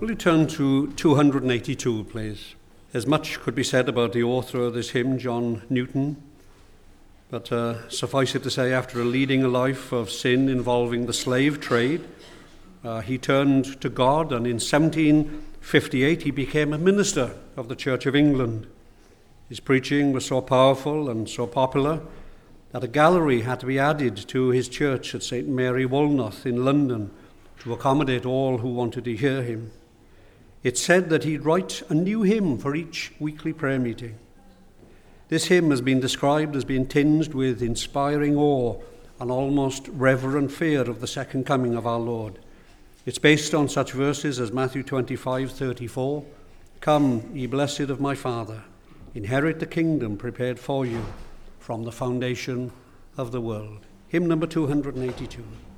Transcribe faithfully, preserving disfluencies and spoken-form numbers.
Will you turn to two hundred eighty-two, please? As much could be said about the author of this hymn, John Newton, but uh, suffice it to say, after leading a life of sin involving the slave trade, uh, he turned to God, and in seventeen fifty-eight he became a minister of the Church of England. His preaching was so powerful and so popular that a gallery had to be added to his church at Saint Mary Woolnoth in London to accommodate all who wanted to hear him. It's said that he'd write a new hymn for each weekly prayer meeting. This hymn has been described as being tinged with inspiring awe and almost reverent fear of the second coming of our Lord. It's based on such verses as Matthew twenty-five thirty-four, "Come, ye blessed of my Father, inherit the kingdom prepared for you from the foundation of the world." Hymn number two hundred eighty-two.